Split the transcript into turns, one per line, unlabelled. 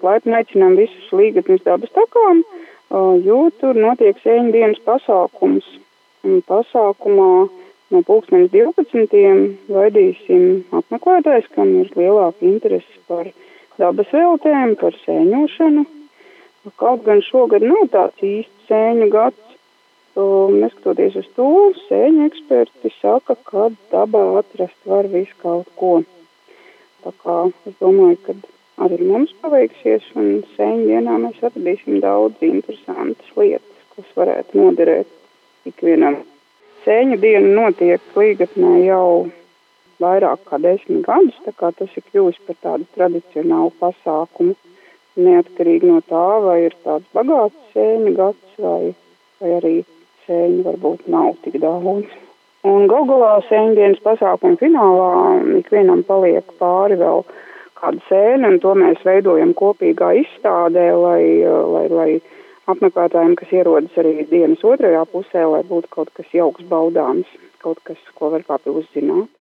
laipni aicinām visus Līgatnes dabas takām, jo tur notiek sēņu dienas pasākums. Un pasākumā no 12. gaidīsim apmeklētājs, kam ir lielāka interese par dabas veltēm, par sēņošanu. Kaut gan šogad nav tāds īsts sēņu gads, neskatoties uz to, sēņu eksperti saka, ka dabā atrast var visu kaut ko. Tā kā es domāju, ka arī mums paveiksies, un sēņu dienā mēs atradīsim daudz interesantas lietas, kas varētu noderēt ikvienam. Sēņu diena notiek Līgatnē jau vairāk kā 10 gadus, tā kā tas ir kļuvis par tādu tradicionālu pasākumu, neatkarīgi no tā, vai ir tāds bagāts sēņu gads, vai arī sēņu varbūt nav tik daudz. Un galā sēņu dienas pasākuma finālā ikvienam paliek pāri vēl kāda sēne, un to mēs veidojam kopīgā izstādē, lai apmeklētājiem, kas ierodas arī dienas otrajā pusē, lai būtu kaut kas jauks baudāms, kaut kas, ko var kāpj uzzināt.